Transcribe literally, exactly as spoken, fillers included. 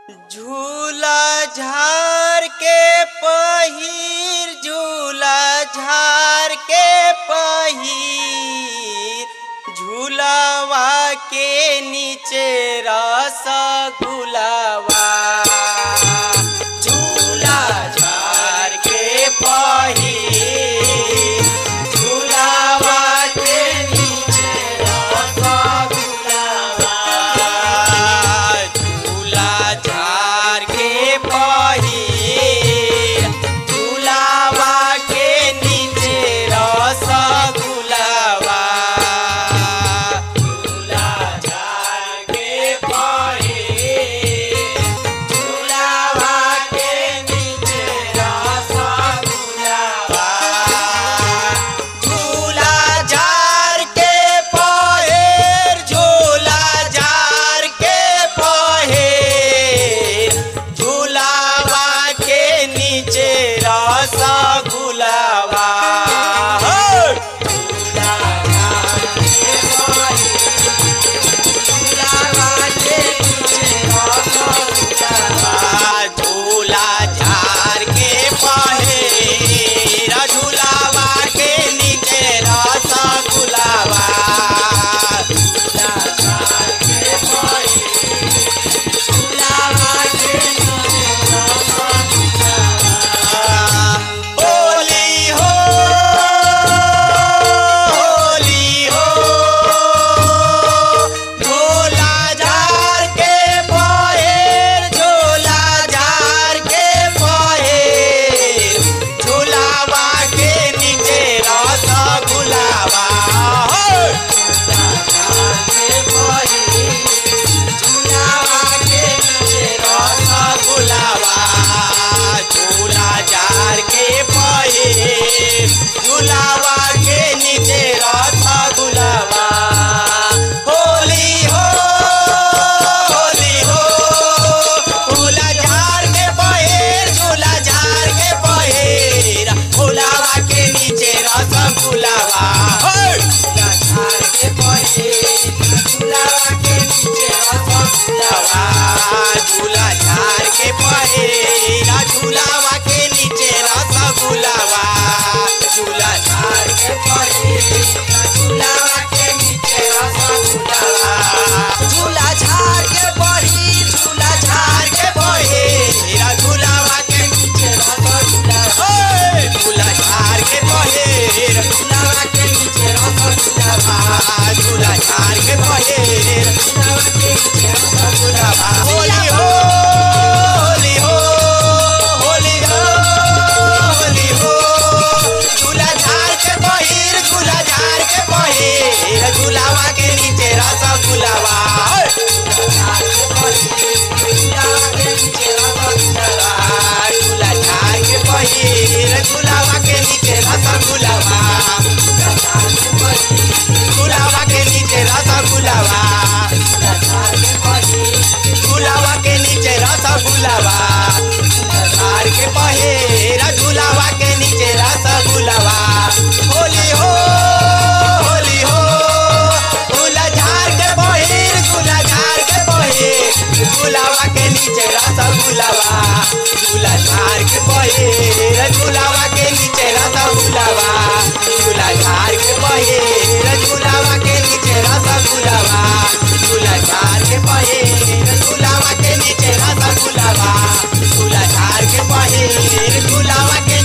झूला झार के पहिर झूला झार के पहिर झूलावा के नीचे रसगुलावा झूला झार के पहिर झूलावा के नीचे रसगुलावा झूला झार के पहिर झूलावा के नीचे रसगुलावा झूला झार के पहिर झूलावा के नीचे रसगुलावा झूला झार के पहिर झूला झार के पहिर झूलावा के नीचे रसगुलावा झूला झार के पहिर झूलावा के नीचे रसगुलावा झूला झार के पहिर झूलावा के नीचे रसगुलावा होली हो होली हो झूला झार के पहिर झूला झार के पहिर झूलावा के नीचे रसगुलावा झूला झार के पहिर झूलावा के नीचे रसगुलावा झूला झार के पहिर झूलावा के नीचे रसगुलावा होली हो होली हो झूला झार के पहिर झूला झार के पहिर झूलावा के नीचे रसगुलावा झूला झार के पहिर झूलावा के नीचे रसगुलावा झूला झार के पहिर झूलावा के नीचे रसगुलावा झूला झार के पहिर झूलावा के नीचे रसगुलावा झूला झार के पहिर झूला झार के पहिर झूलावा के नीचे रसगुलावा झूला झार के पहिर झूलावा के नीचे रसगुलावा झूला झार के पहिर झूलावा के नीचे रसगुलावा होली हो होली हो होली हो होली हो झूला झार के पहिर झूला झार के पहिर झूलावा के नीचे रसगुलावा झूला झार के पहिर झूलावा के नीचे रसगुलावा झूला झार के पहिर झूलावा के नीचे रसगुलावा झूला झार के पहिर झूलावा के नीचे रसगुलावा झूला झार के पहिर झूलावा के नीचे रसगुलावा झूला झार के पहिर झूलावा के नीचे रसगुलावा होली हो होली हो झूला झार के पहिर झूला झार के पहिर झूलावा के नीचे रसगुलावा झूला झार के पहिर झूलावा के नीचे रसगुलावा झूला झार के पहिर झूलावा के नीचे रसगुलावा झूला झार के पहिर झूलावा के नीचे रसगुलावा झूला झार के पहिर झूलावा के